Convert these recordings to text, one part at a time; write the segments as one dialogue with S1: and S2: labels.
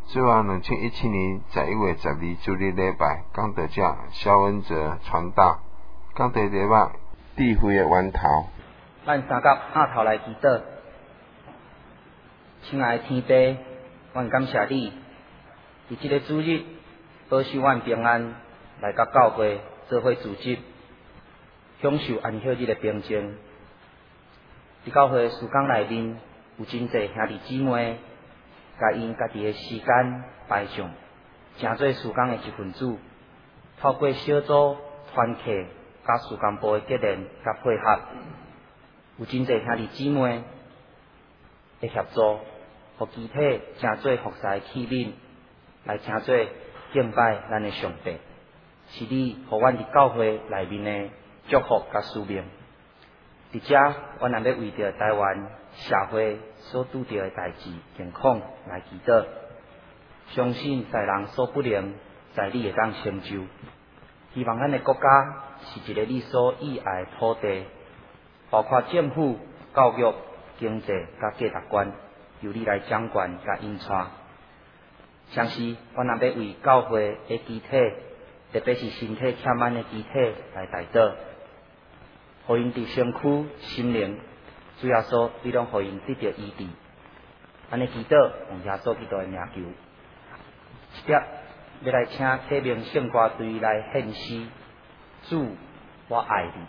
S1: 最后2017年11月12主日礼拜，讲到这肖恩哲传道，讲到礼拜智慧的源头。
S2: 咱三甲压头来祈祷，亲爱的天父，阮感谢你，伫这个主日保守阮平安来到教会做伙组织，享受安息日的平静。伫教会的时间内面，有真侪兄弟姊妹，甲因家己的时间摆上，成做时间的一份子。透过小组团契，甲时间部的结连甲配合，有真侪兄弟姊妹的协助，互集体成做服侍的器皿，来成做敬拜咱的上帝。是你互阮伫教会内面的祝福甲使命。伫遮，阮也要为着台湾社会所拄着的代志、情况来祈祷。相信在人所不能，在你会当成就。希望咱的国家是一个你所喜爱的土地，包括政府、教育、经济甲价值观，由你来掌管甲引带。相信阮也要为教会的肢体，特别是身体欠安的肢体来代祷。互因伫身躯、心灵，主要说你拢互因得到医治。安尼祈祷，用耶稣基督的名求。一碟要来请启明圣歌队来献诗，主，我爱你。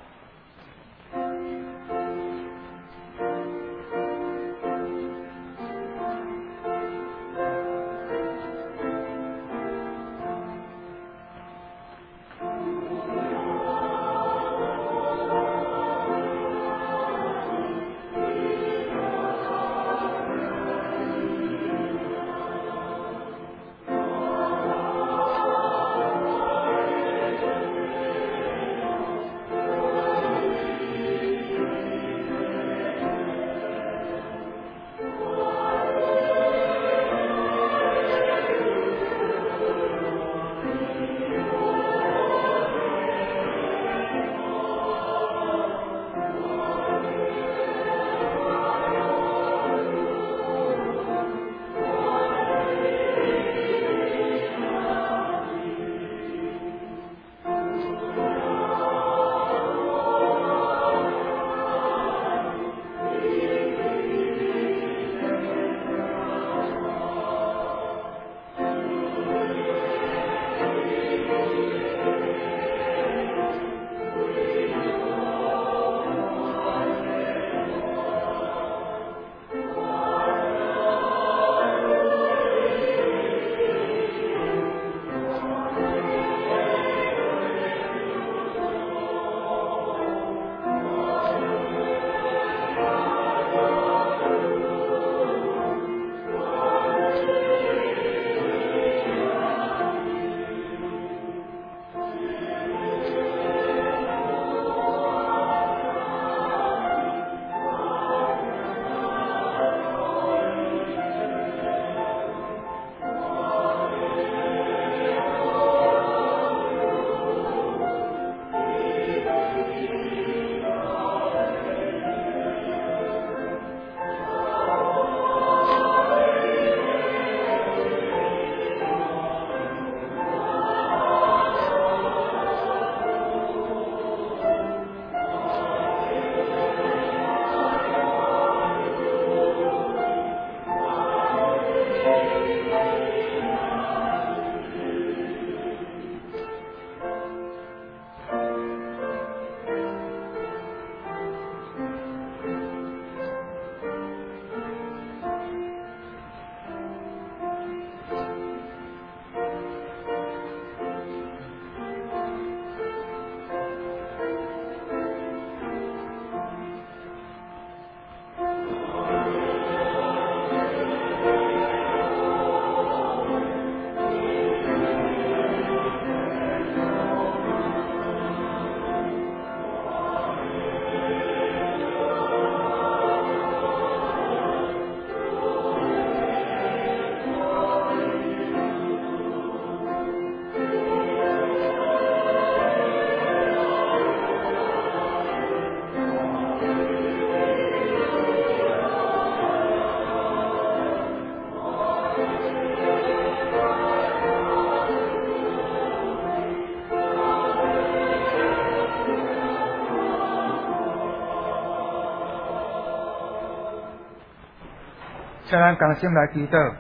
S3: 请咱同心来祈祷。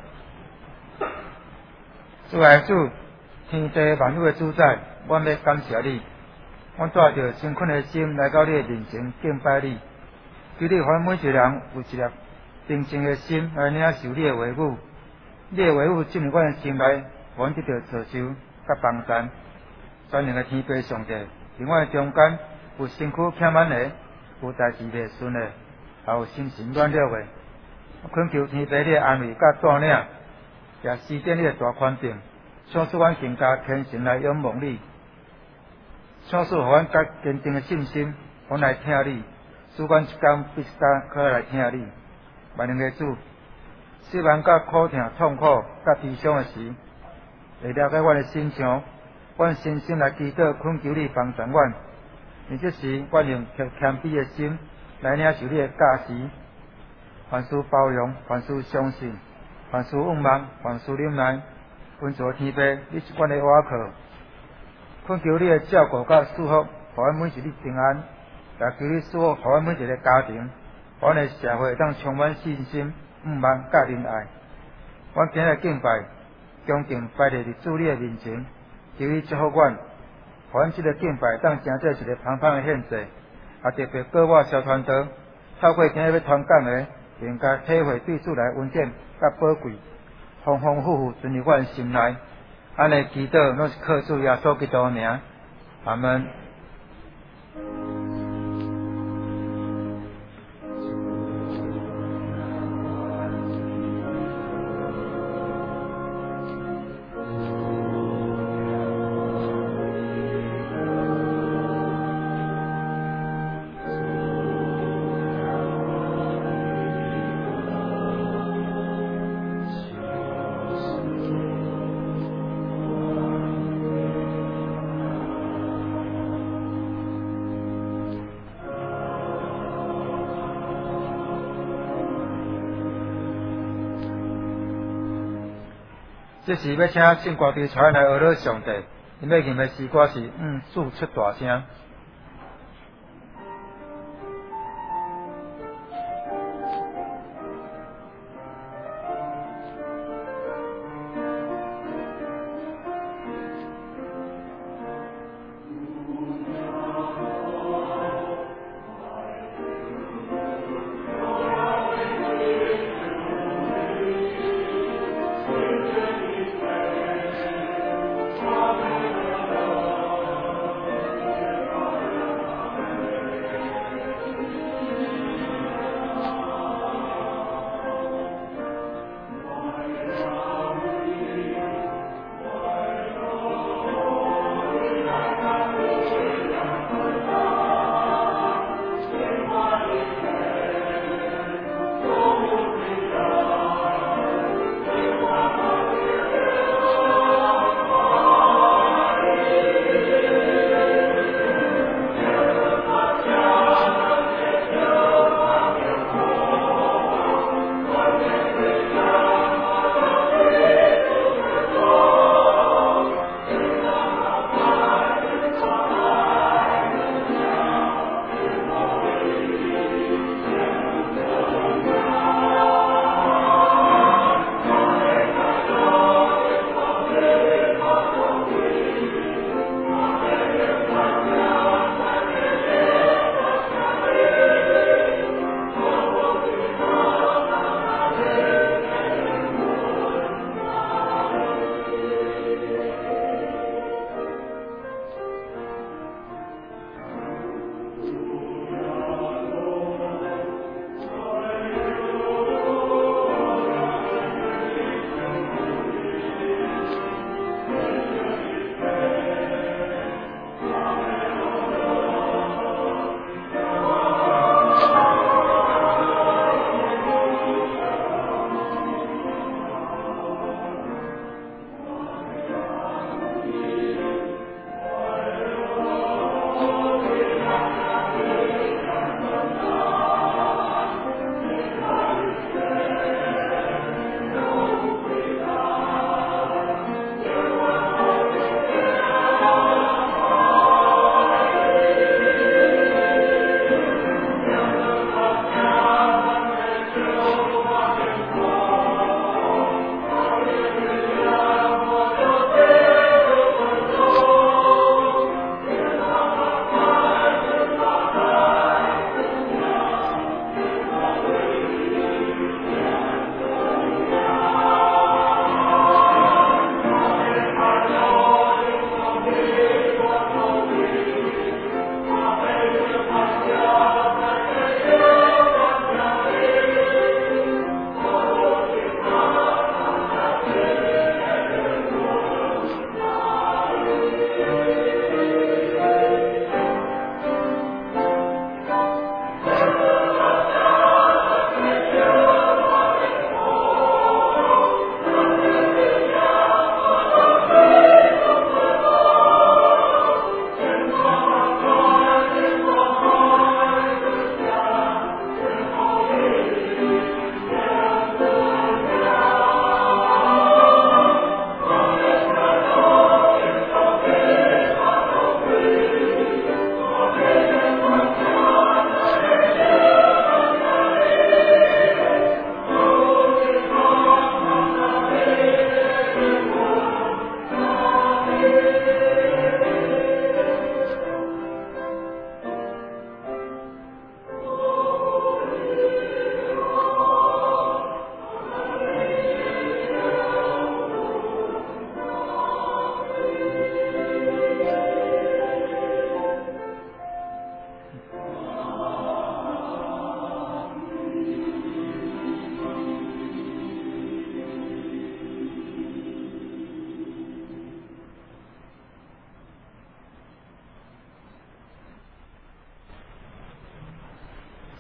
S3: 主耶稣，天地万有的主宰，阮要感谢你，阮带着诚恳的心来到你的面前敬拜你。求你还每一个人有一粒平静的心来领受你的话语，你的话语进入阮的心内，阮得到造就甲帮助。全能的天父上帝，伫阮的中间有身躯欠满的，有代志袂顺的，也有心神软弱的。我恳求天父你的安慰甲带领，也施展你的大宽定，想使阮更加虔诚来仰望你，想使互阮较坚定的信心，阮来听你，使阮一天比一天可来听你。万能的主，失望甲苦痛、痛苦甲悲伤的时，会了解阮的心肠，阮深深来祈祷恳求你帮助阮。而这时，阮用谦卑的心来领受你的教示，凡事包容，凡事相信，凡事仰望，凡事忍耐。恩主天父，你是阮的倚靠，恳求你的照顾甲祝福，互阮每一日平安。也求你祝福互阮每一个家庭，互阮的社会当充满信心、仰望甲仁爱。阮今日敬拜，恭敬摆伫主你的面前，求你祝福阮，互阮这个敬拜当成做一个芳芳的献祭，也特别过我小传道，透过今日要传讲的，更加体会对主来恩典甲宝贵，丰丰富富进入阮心内。安尼祈祷，拢是靠主耶稣基督的名，阿门。这时要请圣歌队传来学乐上帝，因要念的诗歌是主出大声。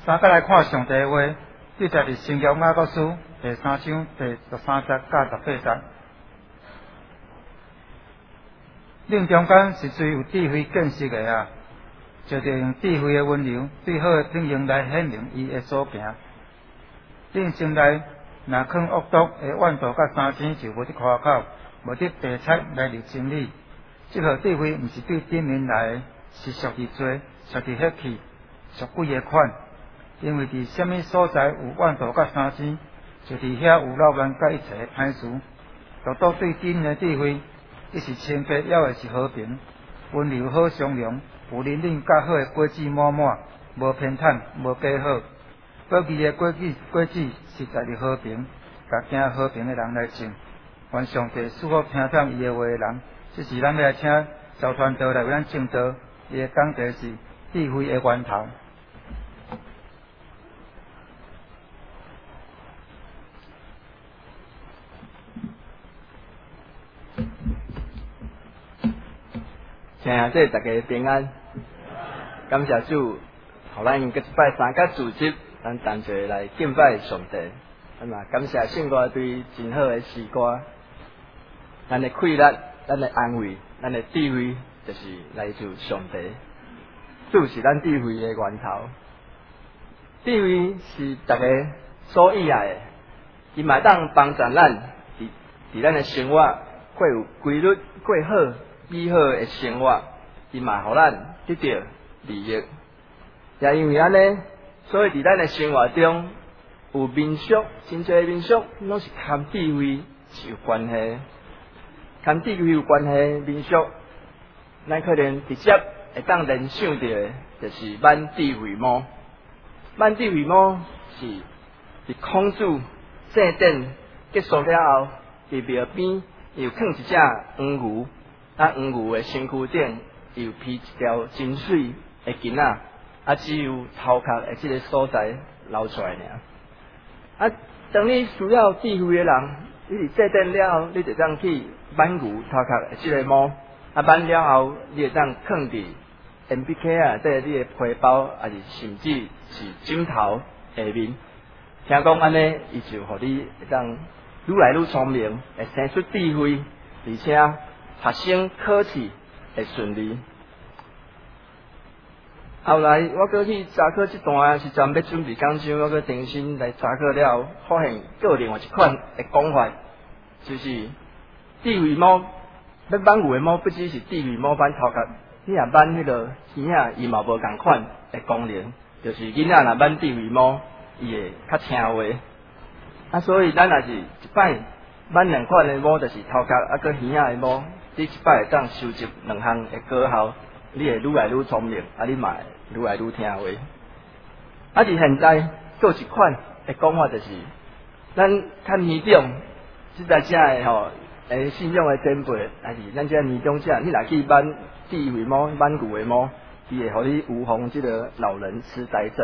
S3: 三甲来看上帝的话，记载伫新约雅各书第3章第13节到18节。令中间是最有智慧见识的啊，就着用智慧的温柔，最好的令用来显明伊的所行。令心内若藏恶毒的怨妒甲三星，就无得夸口，无得白菜来留真理。这号智慧毋是对顶面来的，是属于罪、属于血气、属鬼的款。因为伫什么所在有怨妒甲三星，就伫遐有扰乱甲一切的歹事。独独对顶的智慧，伊是清洁，要的是和平、温柔、好相容，有灵灵较好的果子满满，无偏袒，无假好。各己的果子实在是和平，甲行和平的人来种。愿上帝赐福听听伊的话的人，这是咱要来请赵传道来为咱证道。伊的讲题是智慧的源头。
S4: 请下这大家平安，感谢主，互咱搁一摆三甲主集，咱同齐来敬拜上帝。咱嘛感谢圣歌对真好的诗歌，咱的快乐，咱的安慰，咱的智慧，就是来自上帝。主是咱智慧的源头，智慧是大家所喜爱的，伊嘛当帮助咱伫咱的生活过有规律、过好。美好的生活，伊嘛互咱得到利益。也因为安尼，所以伫咱的生活中有民俗，真侪民俗拢是跟智慧是有关系，跟智慧有关系民俗，咱可能直接会当联想到的，就是满智慧帽。满智慧帽是伫孔子圣典结束了后，伫庙边又放一只黄牛。黄牛的身躯顶又披一条真水的巾仔，只有头壳的这个所在流出来尔。当你需要智慧的人，你伫祭奠了后，你就当去挽牛头壳的这个帽，挽了后，你就当放伫鉛笔盒啊，即个你的皮包，还是甚至是枕头下面。听讲安尼，伊就互你会当愈来愈聪明，会生出智慧，而且学生考试会顺利。后来我过去查考这段时阵要准备讲章，我去重新来查考了后，发现有另外一款的讲法，就是智慧帽，要挽牛的帽，不只是智慧帽挽头壳，你若挽迄个耳仔，伊嘛无共款的功能，就是囡仔若挽智慧帽，伊会较听话。所以咱也是一摆挽两款的帽，就是头壳搁耳仔的帽。你一摆会当收集两项的果效，你会愈来愈聪明，你嘛会愈来愈听话。伫现在，做一款的讲法就是，咱看年长，即在遮的信仰的前辈，还是咱遮年长者，你若去挽智慧帽、挽牛的帽，伊会互你预防这个老人痴呆症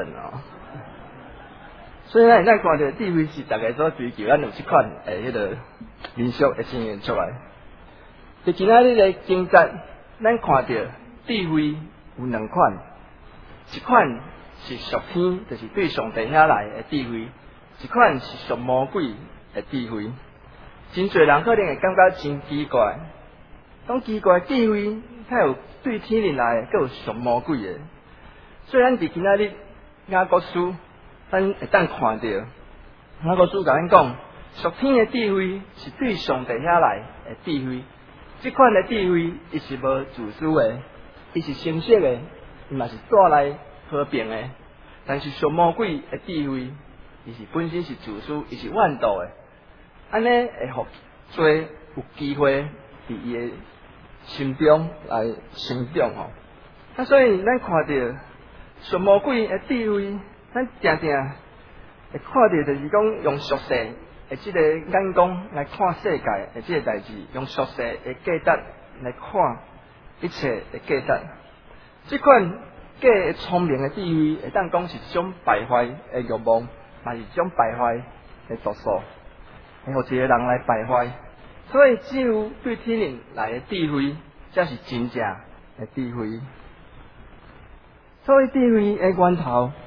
S4: 所以咱看到智慧是大家所追求，咱有即款迄个民俗会呈现出来。伫今仔日的经节，咱看到智慧有两款，一款是属天，就是对上帝遐来的智慧；一款是属魔鬼的智慧。真侪人可能会感觉真奇怪，讲奇怪智慧，它有对天灵来的，佮有属魔鬼的。所以咱伫今仔日雅各书，咱会当看到雅各书甲咱讲，属天的智慧是对上帝遐来的智慧。这款的智慧，伊是无自私的，伊是清晰的，伊嘛是带来和平的。但是属魔鬼的智慧，伊是本身是自私，伊是怨妒的。安尼会互做有机会伫伊的心中来成长所以咱看到属魔鬼的智慧，咱常常会看到就是讲用俗世的这个眼光来看世界的这个代志，用俗世的价值来看一切的价值。这款假的聪明的智慧，会当讲是一种败坏的欲望，嘛是一种败坏的毒素，会互一个人来败坏。所以只有对天灵来的智慧，才是真正的智慧。所以智慧的源头，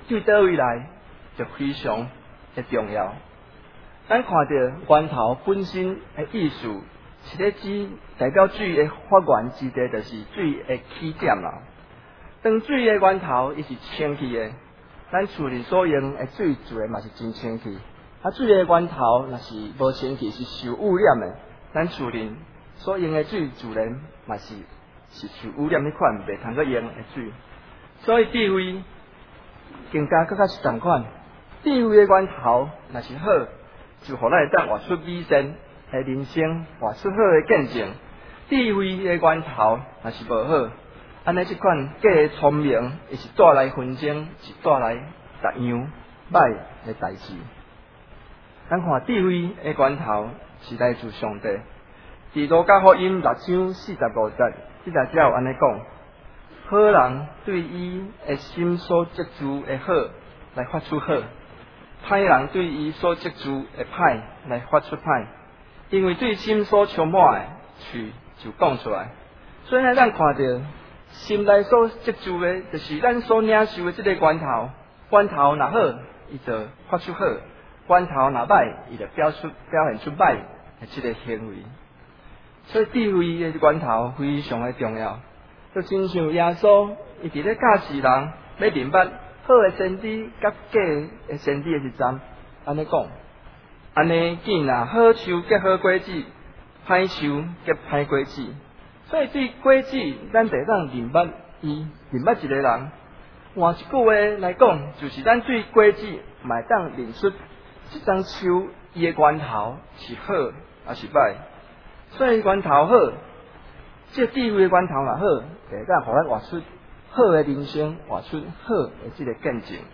S4: 对倒位来就非常的重要。咱看到源头本身的意思，是咧指代表水的发源之地，就是水的起点啦。当水的源头伊是清气的，咱厝里所用的水自然嘛是真清气。水的源头若是无清气，是受污染的，咱厝里所用的水自然嘛是受污染迄款袂通个用的水。所以智慧更加更加是同款。智慧的源头若是好，就互咱会当活出美善的人生，活出好的见证。智慧的源头若是无好，安尼即款假的聪明，伊是带来纷争，是带来逐样歹的代志。咱看智慧的源头是来自上帝。伫路加福音6章45节，即个只有安尼讲：好人对伊的心所接住的好来发出好，歹人对伊所接住的歹来发出歹，因为对心所充满的，嘴就讲出来。所以咱看到心内所接住的，就是咱所领受的即个源头。源头若好，伊就发出好；源头若歹，伊就表现出歹的即个行为。所以智慧的源头非常的重要。就亲像耶稣，伊伫咧教示人要明白好的先知甲假的先知的时阵，安尼讲，安尼见啊好树结好果子，歹树结歹果子。所以对果子，咱得当明白伊，明白一个人。换一句话来讲，就是咱对果子嘛会当认出这张树伊的源头是好还是歹。所以源头好，这智慧的源头若好，就会当互咱活出好的人生，活出好的这个见证。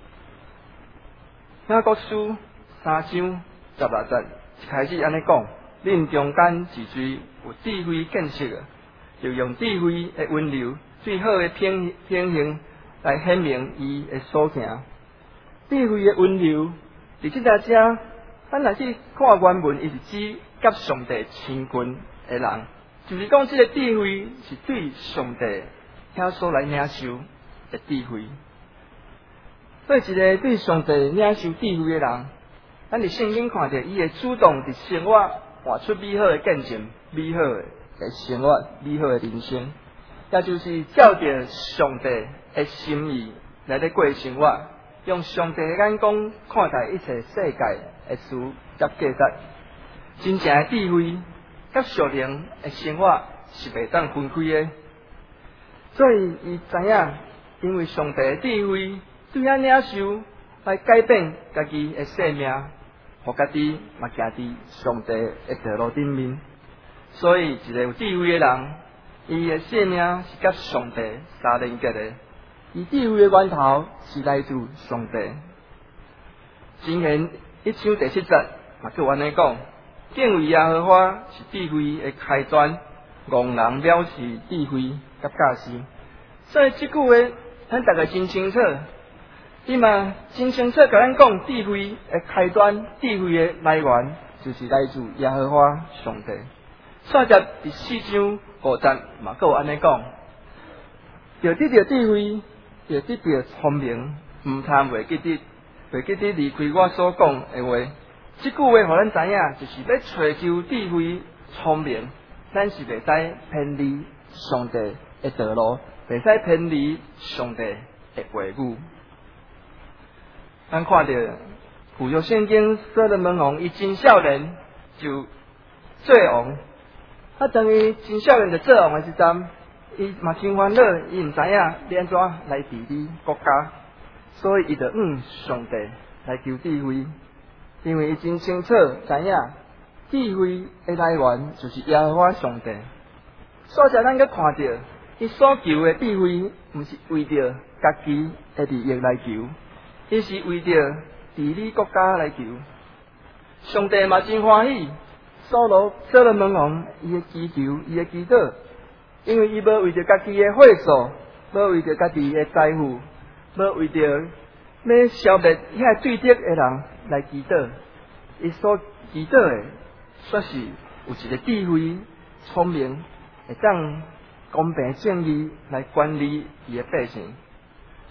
S4: 雅各书3章16节开始安尼讲：恁中间是最有智慧见识的，就用智慧的温柔、最好的品行来显明伊的所行。智慧的温柔，伫即个遮，咱若去看原文，伊是指甲上帝亲近的人，就是讲这个智慧是对上帝遐所来领受的智慧。所以一个对上帝领受智慧的人，咱伫圣经看到伊会主动伫生活活出美好的见证、美好的生活、美好的人生，也就是照着上帝的心意来咧过生活，用上帝的眼光看待一切世界的事甲价值。真正的智慧甲属灵的生活是袂当分开的。所以伊知影，因为上帝的智慧对咱领受来改变家己的生命，互家己嘛行伫上帝的道路顶面。所以一个有智慧的人，伊的生命是甲上帝相连结的。伊智慧的源头是来自上帝。箴言1章第7节嘛佫有安尼讲：敬畏耶和华是智慧的开端，戆人藐视智慧甲教示。所以即句话，咱大家真清楚。伊嘛真清楚甲咱讲，智慧的开端、智慧的来源，就是来自耶和华上帝。煞接第4章5节嘛佫有安尼讲：要得到智慧，要得到聪明，毋贪袂记得离开我所讲的话。即句话，互咱知影，就是要找求智慧、聪明，咱是袂使偏离上帝的道路，袂使偏离上帝的话语。咱看到旧约圣经所罗门王，伊真少年就做王。当伊真少年就做王的时阵，伊嘛真烦恼，伊毋知影要安怎来治理国家，所以伊就上帝来求智慧。因为伊真清楚知影，智慧的来源就是耶和华上帝。所以咱阁看到，伊所求的智慧，毋是为着家己的利益来求，伊是为着治理国家来求。上帝嘛真欢喜，所罗门王伊的祈求，伊的祈祷，因为伊无为着家己的岁数，无为着家己的财富，无为着要消灭遐对敌的人来祈祷，伊所祈祷的，却是有一个智慧、聪明，会当公平正义来管理伊的百姓。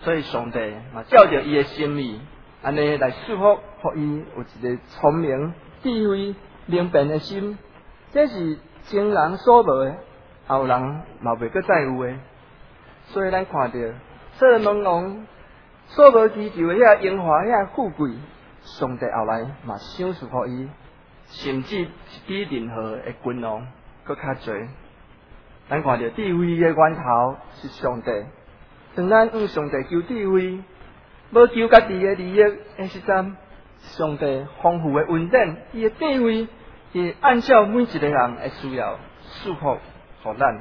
S4: 所以上帝嘛照着伊的心意，安尼来祝福，互伊有一个聪明、智慧、灵便的心。这是前人所无的，后人嘛袂阁再有的。所以咱看到所罗门王所无追求的遐荣华、遐富贵，上帝后来嘛赏赐互伊，甚至比任何的君王搁较侪。咱看到智慧的源头是上帝，当咱向上帝求智慧，无求家己的利益的时阵，上帝丰富的恩典，伊的智慧，伊按照每一个人的需要赐福互咱。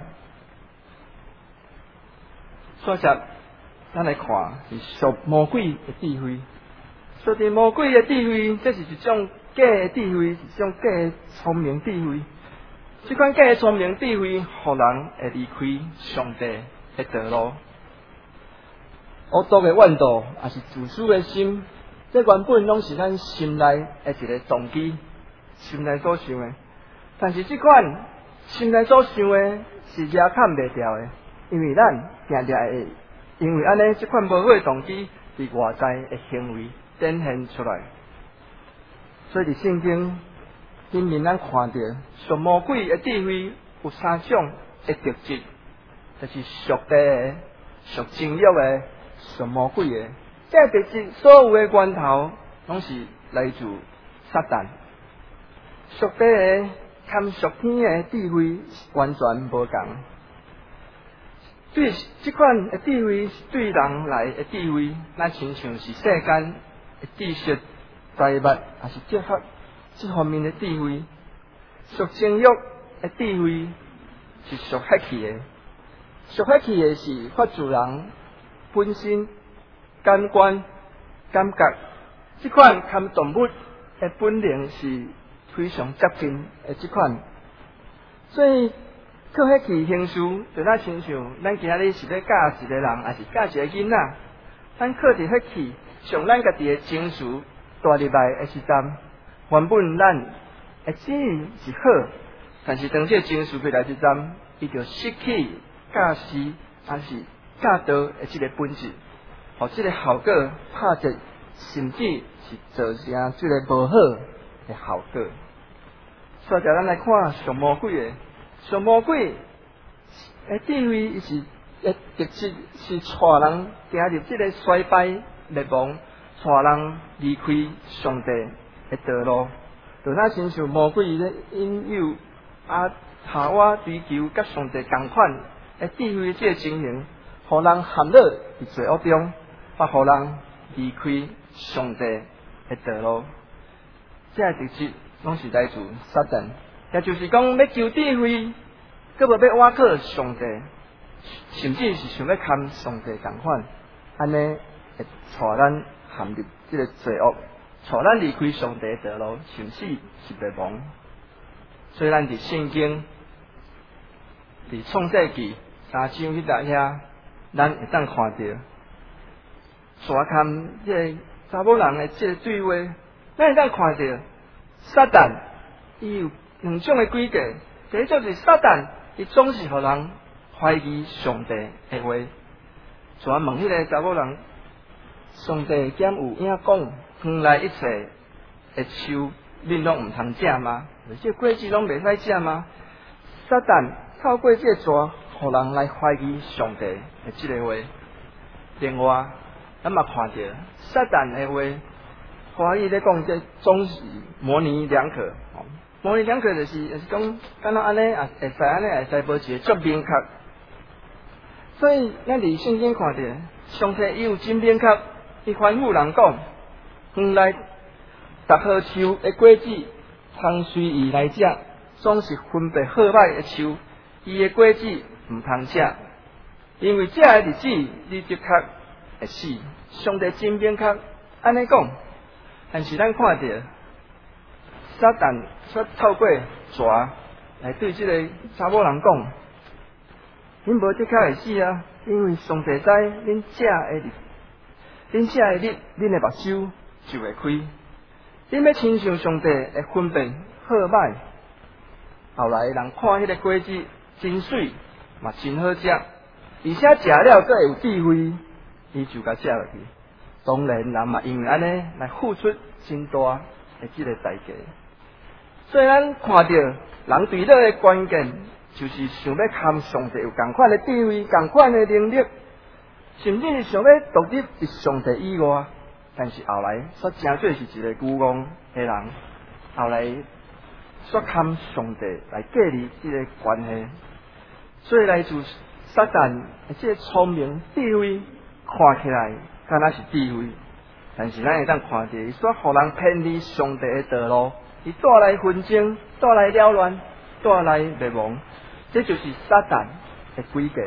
S4: 所以咱来看是属魔鬼的智慧，属于魔鬼的智慧，这是一种假的智慧，一种假的聪明智慧。这款假的聪明智慧，互人会离开上帝的道路。恶毒的怨妒，也是自私的心，这原本拢是咱心内的一个动机，心内所想的。但是这款心内所想的，是压砍袂掉的，因为咱定定会因为安尼这款无好的动机，伫外在的行为展现出来。所以伫圣经里面，咱看到属魔鬼的智慧有三种的特质，就是属地的、属情欲的、属魔鬼的。这特质所有的源头，拢是来自撒旦。属地的跟属天的智慧完全无同。对这款的智慧，对人来的智慧，咱亲像是世间的知识、财物，也是这方面的智慧。属情欲的智慧是属血气的，属血气的是发自人本身感官感觉，这款跟动物的本能是非常接近的这款，所以靠血气行事，就咱亲像咱今仔日是咧教一个人，还是教一个囡仔，咱靠着血气，从咱家己的情绪带入来的时阵，原本咱的旨意是好，但是当这情绪过来时阵，伊就失去教师还是教导的这个本质，互这个效果拍折，甚至是造成这个无好的效果。所以咱来看属魔鬼的，属魔鬼的智慧是特质是带人行入这个衰败灭亡，带人离开上帝的道路。就咱亲像魔鬼咧引诱夏娃追求甲上帝同款的智慧这个情形，互人陷落伫罪恶中，也互人离开上帝的道路。这个特质拢是来自撒旦，也就是讲要求智慧，搁无要倚靠上帝，甚至是想要跟上帝同款，安尼会带咱陷入这个罪恶。带咱离开上帝的道路，甚至是灭亡。所以咱伫圣经，伫创世纪3章迄搭遐，咱会当看到，蛇跟这个查某人的这个对话，咱会当看到，撒旦伊有两种的规格。第一种是撒旦，伊总是互人怀疑上帝的话。蛇问迄个查某人，上帝敢有影讲？原来一切的树，恁拢唔通食吗？这果子拢袂使食吗？撒旦透过这蛇，互人来怀疑上帝的这个话。另外，咱嘛看到撒旦的话，华语咧讲这总是模棱两可。模棱两可就是讲，敢若安尼也会使安尼，会使无一个足明确。所以咱伫圣经看到，上帝伊有真明确，伊吩咐人讲。原来，逐棵树的果子，通随伊来食，总是分别好歹的树，伊的果子唔通食，因为食的日子，你的确会死。上帝真明确安尼讲，但是咱看到撒旦却透过蛇来对这个查某人讲，恁无的确会死啊，因为上帝知恁食的日，恁的目睭就会开。恁要亲像上帝会分辨好歹。后来人看迄个果子真水，嘛真好食，而且食了阁会有智慧， 伊就甲写落去。当然，人嘛因为安尼来付出真大的即个代价。所以咱看到人对咱的关键，就是想要堪上帝有同款的地位、同款的能力，甚至是想要独立伫上帝以外。但是后来煞真做是一个愚妄的人，后来煞堪上帝来建立即个关系。所以来自撒旦的即个聪明智慧，看起来敢若是智慧，但是咱会当看到，伊煞互人偏离上帝的道路，伊带来纷争，带来扰乱，带来灭亡。这就是撒旦的诡计。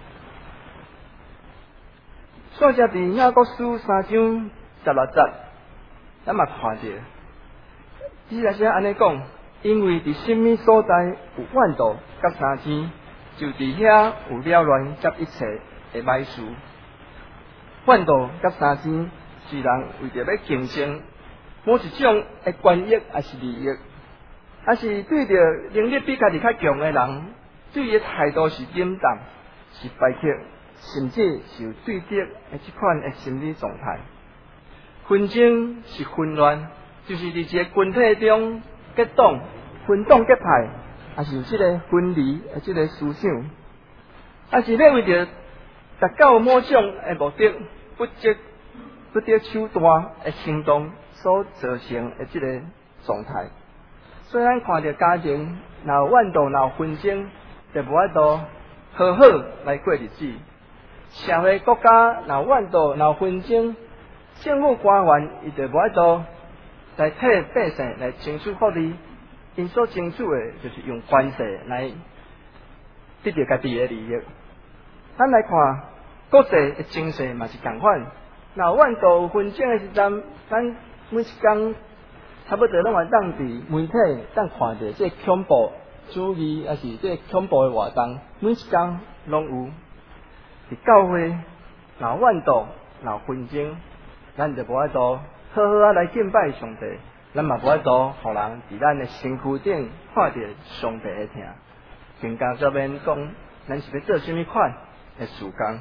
S4: 所以伫雅各书3章16节，咱嘛看到，伊来是安尼讲，因为伫什么所在有怨妒甲相争，就伫遐有扰乱甲一切的歹事。怨妒甲相争是人为着要竞争某一种的权益，还是利益，还是对着能力比家己较强的人，对伊的态度是冷淡，是排斥，甚至是有对敌的这款的心理状态。纷争是混乱，就是伫一个群体中结党、分党结派，还是有这个分离的这个思想，还是要为着达到某种的目的，不择手段的行动所造成的这个状态。所以咱看到家庭若有怨妒、若有纷争，就无法度好好来过日子。社会国家若有怨妒、若有纷争，政府官员伊就无法度来替百姓来争取福利。因所争取的就是用关系来得到家己的利益。咱来看国际的情势嘛是同款。若有怨妒、纷争的时阵，咱每一天差不多拢会当伫媒体当看到这恐怖主义，还是这恐怖的活动，每一天拢有。伫教会若有怨妒、若有纷争，咱就无法度好好来敬拜上帝，咱嘛无法度互人伫咱的身躯顶看到上帝的疼，更加则免讲咱是要做什么款的事工。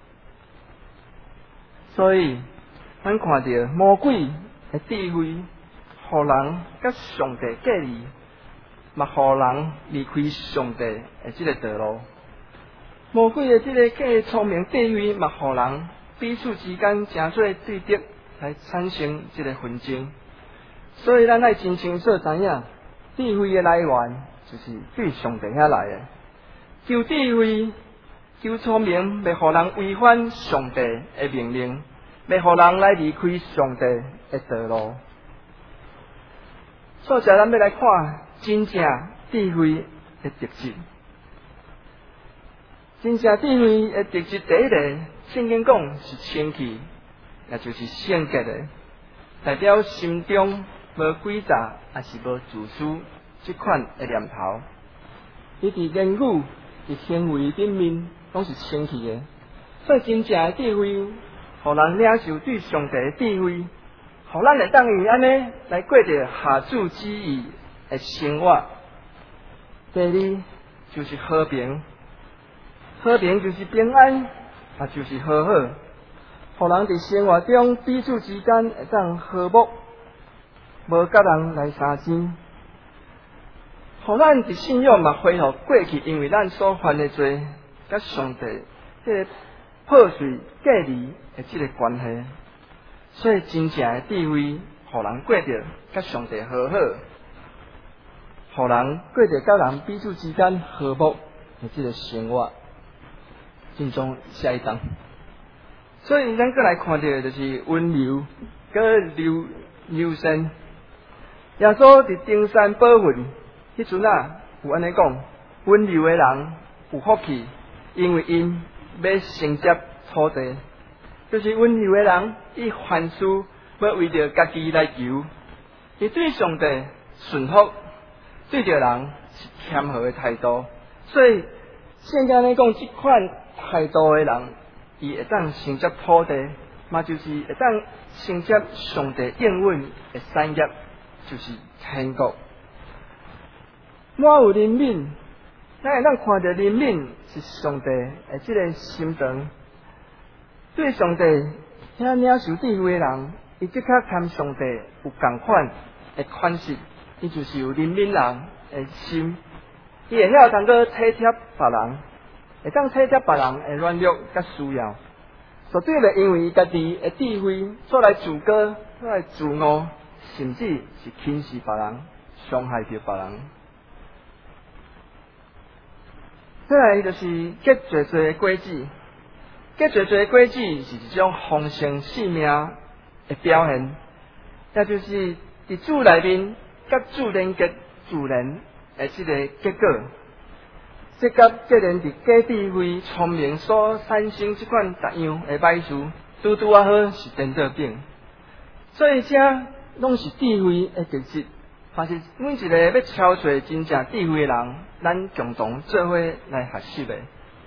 S4: 所以咱看到魔鬼的智慧，互人甲上帝隔离，嘛互人离开上帝的这个道路。魔鬼的这个假聪明智慧，嘛互人彼此之间真做对敌，来产生这个纷争。所以咱爱真清楚知影，智慧的来源就是对上帝遐来的。求智慧、求聪明，袂互人违反上帝的命令，袂互人来离开上帝的道路。所以咱要来看真正智慧的特质。真正智慧的特质，第一个，圣经讲是清气，也就是圣洁的，代表心中无诡诈，也是无自私这款的念头。伊伫言语、伫行为顶面拢是清气的。所以真正的智慧，互人领受对上帝的智慧，互咱会当以安尼来过着下主旨意的生活。第二就是和平。和平就是平安，也就是和好，互人伫生活中彼此之间会当和睦，无甲人来相争。互咱伫信仰嘛恢复过去，因为咱所犯的罪，甲上帝这个破碎隔离的这个关系。所以真正的智慧，互人过着甲上帝和好，互人过着甲人彼此之间和睦的这个生活。进中下一章，所以咱过来看到的就是温柔跟柔善。耶稣伫登山宝训迄阵有安尼讲，温柔的人有福气，因为因要承接土地。就是温柔的人，伊凡事要为着家己来求，伊对上帝顺服，对着人是谦和的态度。所以圣经咧讲，这款态度的人，伊会当承接土地，嘛就是会当承接上帝应允的产业，就是天国。满有怜悯，咱会当看到怜悯是上帝的这个心肠。 对上帝遐领受智慧的人，伊即刻参上帝有共款的款式，伊就是有怜悯人的心，伊会晓通过体贴别人，会当体贴别人的软弱甲需要，绝对袂因为伊家己的智慧做来自高、做来自傲，甚至是轻视别人、伤害到别人。再来就是结侪侪的果子，结侪侪的果子是一种丰盛生命的表现，也就是伫主内面甲主连结自然的即个结果。这甲既然伫假智慧、聪明所产生即款杂样的歹事，拄拄啊好是颠倒饼。所以这拢是智慧的特质。但是每一个要超出真正智慧的人，咱共同做伙来学习的。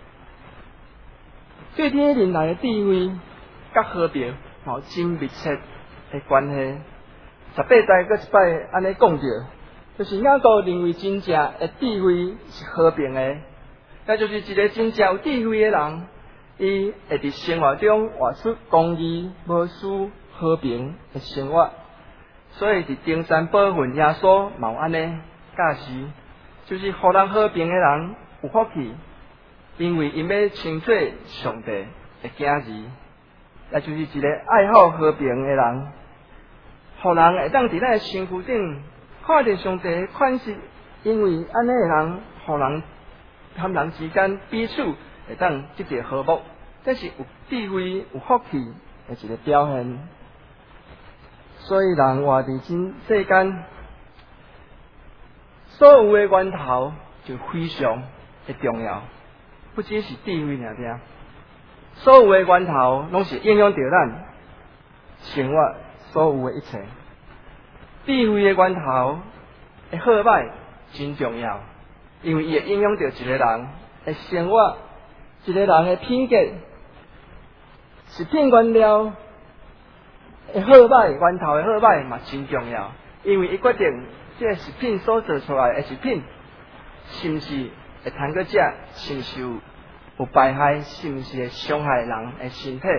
S4: 对天人来的智慧甲和平有真密切的关系。18代搁一摆安尼讲着，就是雅各认为真正的智慧是和平的，那就是一个真正有智慧的人，伊会伫生活中活出公义、无私、和平的生活。所以伫登山宝训耶稣嘛有安尼教示，就是互人和平的人有福气，因为因要称作上帝的囝儿，也就是一个爱好和平的人，互人会当伫咱的身躯顶看到上帝的款式，因为安尼的人，互人和人之间彼此会当积极和睦，这是有智慧、有福气的一个表现。所以人活伫真世间，所有的源头就非常的重要，不只是智慧尔尔，所有的源头拢是影响到咱生活所有的一切。智慧的源头的好歹真重要，因为伊会影响到一个人的生活，一个人的品格，是品原料。好歹源头的好歹嘛真重要，因为伊决定这个食品所做出来的食品，是毋是会通过食，是毋是有败害，是毋是会伤害人的身体。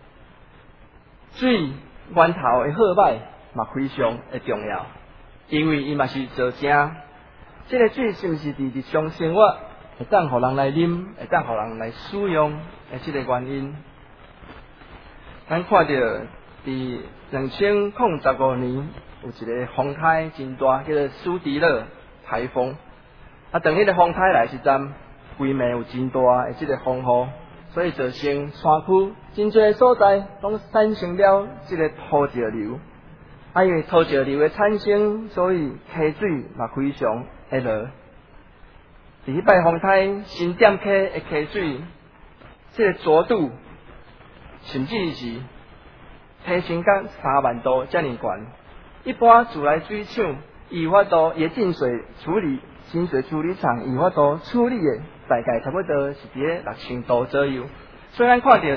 S4: 水源头的好歹嘛非常的重要，因为伊嘛是做正。这个水是毋是伫日常生活会当互人来啉，会当互人来使用的这个原因。咱看到伫2015年有一个风台真大，叫做苏迪勒台风。当迄个风台来时阵，规暝有真大的这个风雨，所以造成山区真侪所在拢产生了这个土石流。因为土石流的产生，所以溪水嘛非常的落。伫迄摆风台新店溪的溪水，这个浊度甚至是提升到3万度遮尔悬。一般自来水厂伊有法度，伊净水处理清水处理厂伊有法度处理的，大概差不多是伫咧6000度左右。虽然看到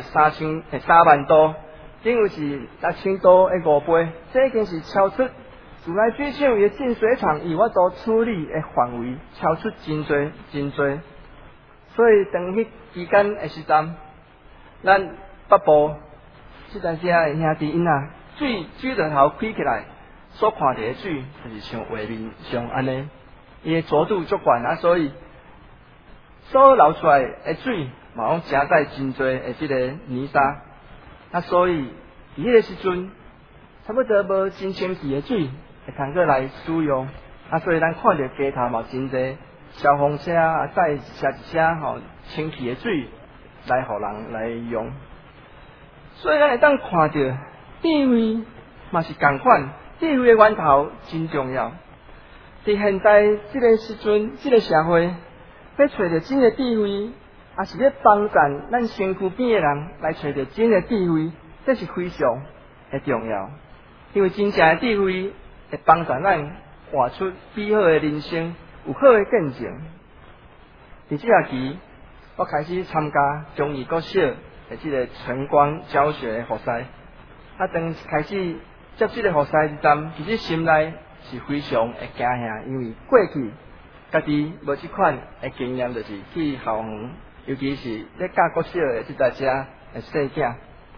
S4: 3万度，等于是6000度的5倍，这已经是超出自来水厂伊净水厂伊有法度处理的范围，超出真多真多。所以当迄期间的时阵，咱北部这阵时的兄弟因啊，水龙头开起来，所看到的水就是像画面上安尼，伊的浊度足悬所以所流出来的水嘛拢夹带真多的这个泥沙，所以伫迄个时阵，差不多无真清气的水会通过来使用，所以咱看到街头嘛真侪消防车载一车一车清气的水来互人来用。所以咱会当看到智慧嘛是同款，智慧的源头真重要。伫现代这个时阵，这个社会要找到真的智慧，也是要帮助咱身躯边的人来找到真的智慧，这是非常的重要。因为真正的智慧会帮助咱活出美好的人生，有好的见证。伫这学期，我开始参加中义国小的这个晨光教学的学赛，当开始接这个学赛时阵，其实心内是非常的惊吓，因为过去家己无这款的经验，就是去校园，尤其是咧教国小的这代遮的细囝，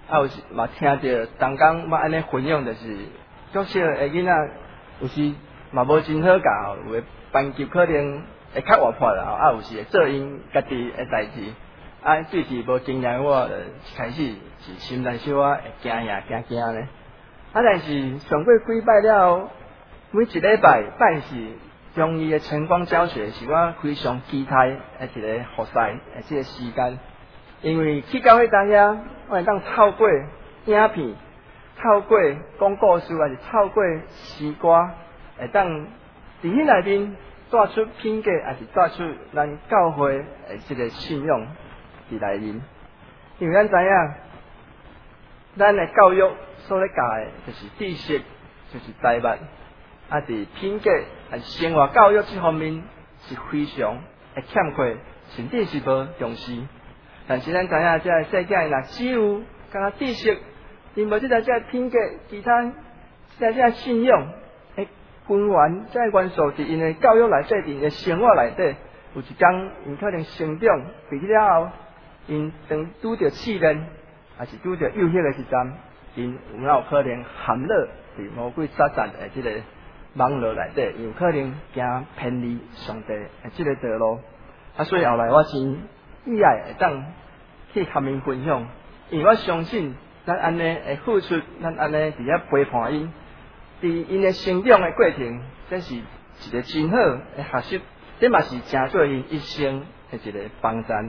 S4: 有时嘛听着同工嘛安尼分享，就是足少诶囡仔，有时嘛无真好教，有诶班级可能会较活泼啦，有时会做因家己诶代志，对事无经验，我一开始是心内小可会惊咧。但是上过几摆了，每一礼拜拜是中医的晨光教学，是我非常期待的一个学习的这个时间。因为去到迄当遐，我会当透过影片、透过讲故事，还是透过诗歌，会当伫迄内面带出品格，还是带出咱教会的这个信仰伫内面。因为咱知影，咱的教育所咧教的就是知识，就是财物，伫品格还是生活教育这方面是非常的欠缺，甚至是无重视。但是咱知影，这个世界若只有敢若知识，因无即个品格，其他这个信仰的根源，这个元素伫因的教育内底，伫因的生活内底，有一天因可能成长毕业了后，因当拄着试炼，还是拄着诱惑的时阵，因有可能陷落伫魔鬼撒旦的这个网络内底，有可能行偏离上帝的这个道路。所以后来我真意外会当去和因分享，因为我相信咱安尼会付出，咱安尼伫遐陪伴因，伫因的成长的过程，这是一个真好的学习，这嘛是成做因一生的一个帮助。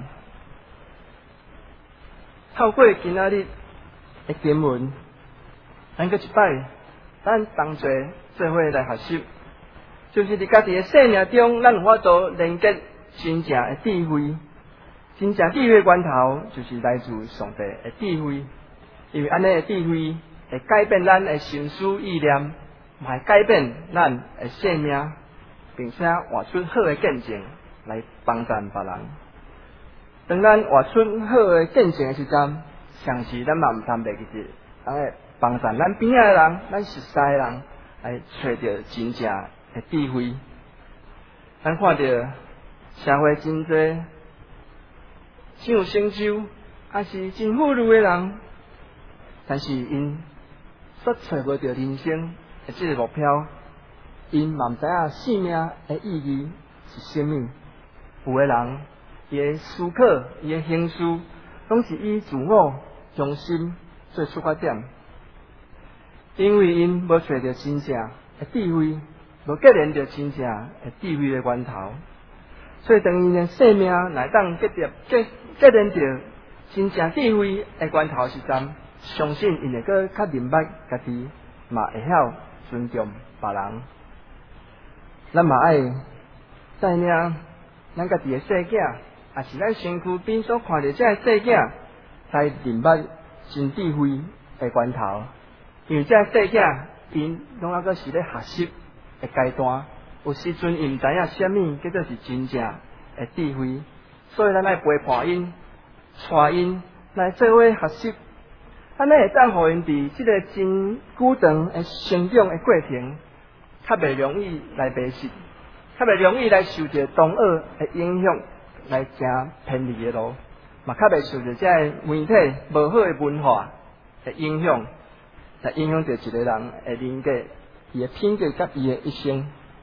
S4: 透过今仔日的经文，咱搁一摆，咱同齐做伙来学习，就是伫家己的生命中，咱有法度连接真正的智慧。真正智慧源头就是来自上帝的智慧，因为安尼的智慧会改变咱的心思意念，嘛会改变咱的生命，并且活出好的见证来帮助别人。当咱活出好的见证的时阵，上时咱嘛毋通袂记住，咱会帮助咱边仔的人，咱熟悉的人来找到真正的智慧。咱看到社会真多真有成就，还是真富裕的人，但是因所找无到人生的这个目标，因嘛毋知影生命的意义是甚么。有的人伊的思考、伊的形式，拢是以自我中心做出发点，因为因无找到真正的智慧，无结连到真正的智慧的源头，所以当因的生命来当结连到真正智慧的源头时阵，相信因会搁较明白家己，嘛会晓尊重别人。咱嘛爱知影咱家己的世界，也是咱身躯边所看到这个世界，来明白真智慧的源头。因为这个世界，因拢还阁是咧学习的阶段，有时阵因毋知影什么叫做是真正的智慧，所以咱爱陪伴因，带因来做伙学习，安尼会当互因伫即个真久长的成长的过程，较袂容易来迷失，较袂容易来受到同恶的影响，来行偏离的路，嘛较袂受到这个媒体无好的文化的影响，来影响到一个人的人格、伊的品格甲伊的一生。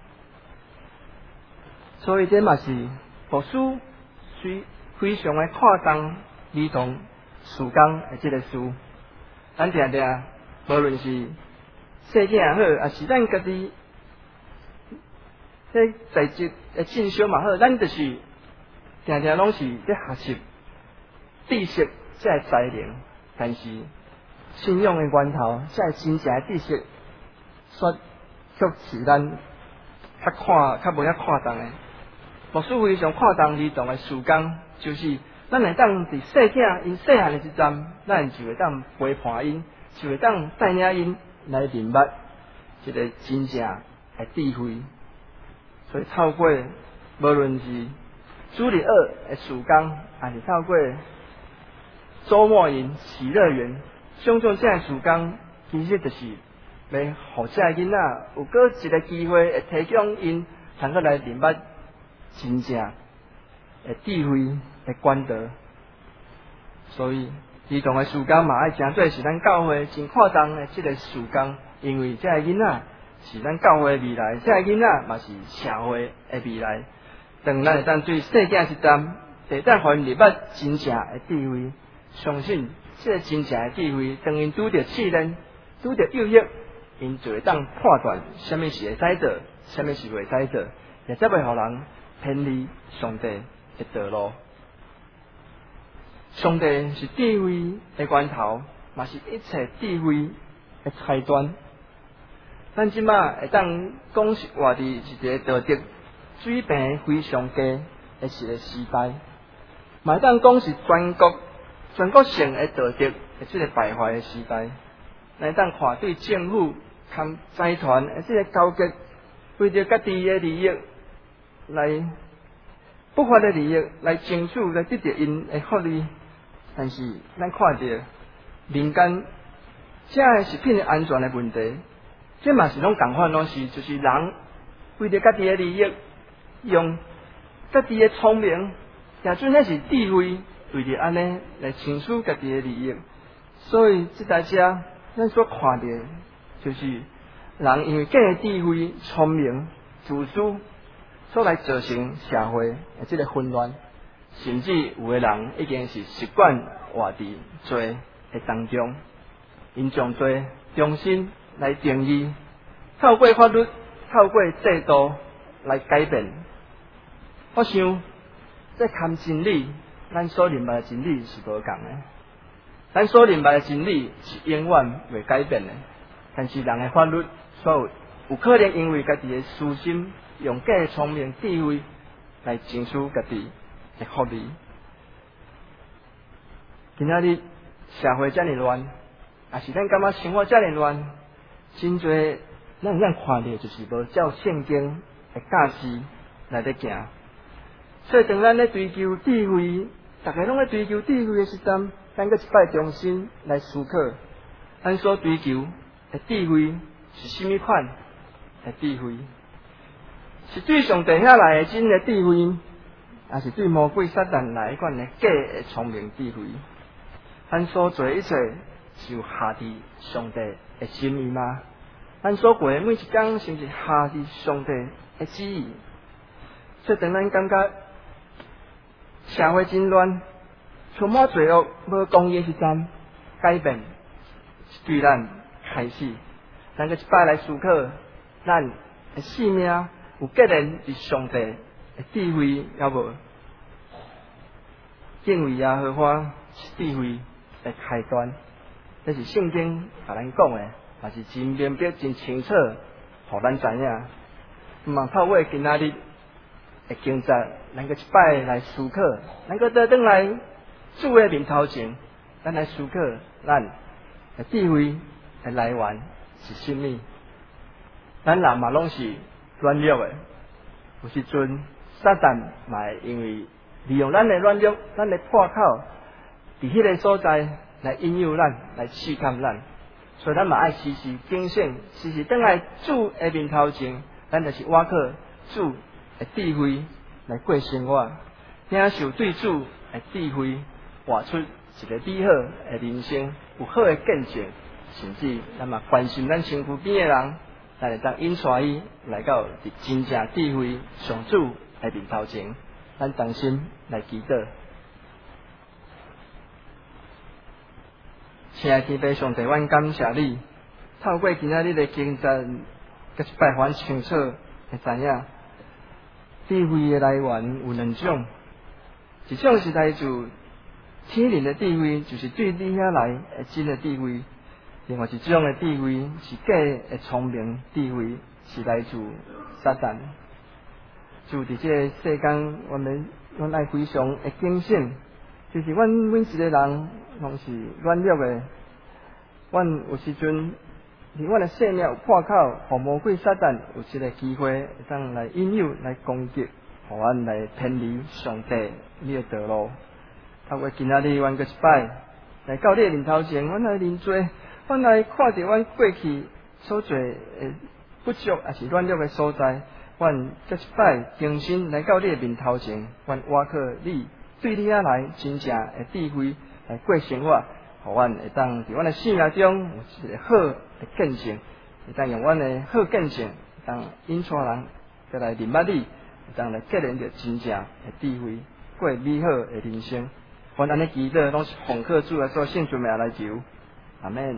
S4: 所以这嘛是牧师非常的看重儿童事工的这个事。咱常常无论是世界也好，也是咱家己在在职的进修嘛好，咱就是常常拢是在学习知识这个才能，但是信仰的源头，这个真正的知识，却是咱较无遐看重的。牧师非常看重儿童的事工，就是咱会当伫世界因细汉的时阵，咱就会当陪伴因，就会当带领因来明白一个真正的智慧。所以透过无论是主日学的事工，还是透过周末营、喜乐园，种种这样事工，其实就是要互这囡仔有过一个机会，会提供因通过来明白真正的智慧的管道。所以儿童的事工嘛，爱真做是咱教会真看重的这个事工，因为这个囡仔是咱教会的未来，这个囡仔嘛是社会的未来。当咱会当对世界一站，会当互因入捌真正的智慧，相信这个真正的智慧，当因拄着试炼、拄着诱惑，因就会当判断什么是会使做，什么是袂使做，也则袂互人偏离上帝的道路。上帝是智慧的源头，嘛是一切智慧的开端。咱即马会当讲是活伫一个道德水平非常低的一个时代，嘛会当讲是全国性的道德的这个败坏的时代。咱会当看对政府含财团的这个交结，为着家己的利益来不法的利益来争取来得到因的福利。但是咱看到民间这个食品的安全的问题，这嘛是拢共款，拢是就是人为着家己的利益，用家己的聪明，也准那是智慧，为着安尼来争取家己的利益。所以这大家咱所看到，就是人因为假的智慧、聪明、自私，所来造成社会的这个混乱。甚至有的人已经是习惯活伫罪的当中，因将罪重新来定义，透过法律、透过制度来改变。我想，这看真理，咱所认为的真理是无共的，咱所认为的真理是永远袂改变的。但是人的法律，所有可能因为家己的私心，用假的聪明智慧来争取家己的福利。今仔日社会遮尔乱，也是咱感觉生活遮尔乱，真侪咱有看到就是无照圣经的教示来咧行。所以当咱咧追求智慧，大家拢咧追求智慧的时阵，咱搁一摆重新来思考，咱所追求的智慧是甚物款的智慧？是对上帝遐来的真的智慧？也是对魔鬼撒旦来一款的假的聪明智慧，咱所做一切是有下伫上帝的心意吗？咱所过的每一天，是不是下伫上帝的旨意？所以当咱感觉社会真乱，充满罪恶、无公义的时阵，改变是对咱开始。咱个一摆来思考，咱的性命有结连伫上帝的智慧要无？敬畏耶和华是智慧的开端，这是圣经甲咱讲的，也是真明白、真清楚，互咱知影。嘛，透过今仔日的经节，咱个一摆来思考，咱个再转来主的面头前，咱来思考咱的智慧的来源是甚物？咱人嘛拢是软弱的，有时阵撒旦嘛会因为利用咱的软弱、咱的破口，伫迄个所在来引诱咱、来试探咱，所以咱嘛爱时时警醒，时时转来主的面头前，咱就是倚靠主的智慧来过生活，领受对主的智慧，活出一个美好的人生，有好的见证，甚至咱嘛关心咱身躯边的人，咱会当引带伊来到伫真正智慧上主的面头前。咱同心来祈祷，亲爱天父上帝，阮感谢你，透过今仔日的经节，搁一摆还清楚会知影，智慧的来源有两种，一种是来自天灵的智慧，就是对你遐来的真的智慧；另外一种的智慧是假的聪明智慧，是来自撒旦。就伫这个世间，阮爱非常的警醒，就是阮每一个人拢是软弱的，阮有时阵伫阮的生命有破口，互魔鬼撒旦有一个机会，会当来引诱、来攻击，互阮来偏离上帝你的道路。透过今仔日，阮搁一摆来到你的面头前，阮来认罪，阮来看着阮过去所做的不足，也是软弱的所在。阮这一摆重新来到你的面头前，阮倚靠你对你遐来真正的智慧来过生活， 互阮会当伫阮的生命中有一个好的见证，会当用阮的好见证，当引带人再来认捌你，会当来结连着真正的智慧，过美好的人生。阮安尼祈祷，拢是奉靠主的所圣主名来求，阿门。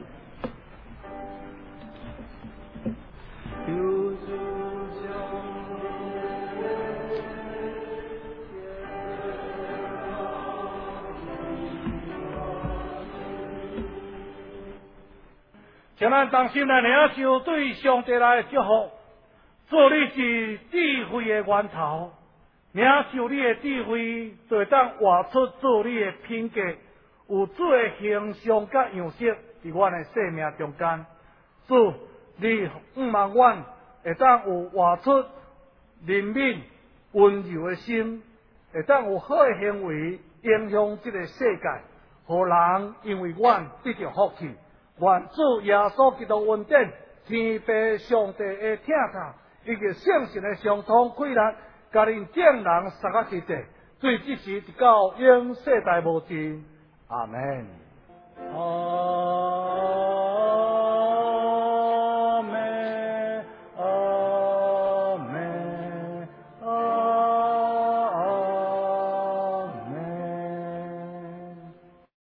S5: 请咱同心来领受对上帝来的祝福。做你是智慧的源头，领受你的智慧，就会当活出做你的品格，有主的形象甲样式伫阮的生命中间。主，你望阮会当有活出怜悯、温柔的心，会当有好的行为，影响这个世界，互人因为阮得到福气。愿主耶稣基督恩典、天父上帝的听察，以及圣神的相通开力，甲恁众人三个基地，对这时直到永世代无尽。阿门。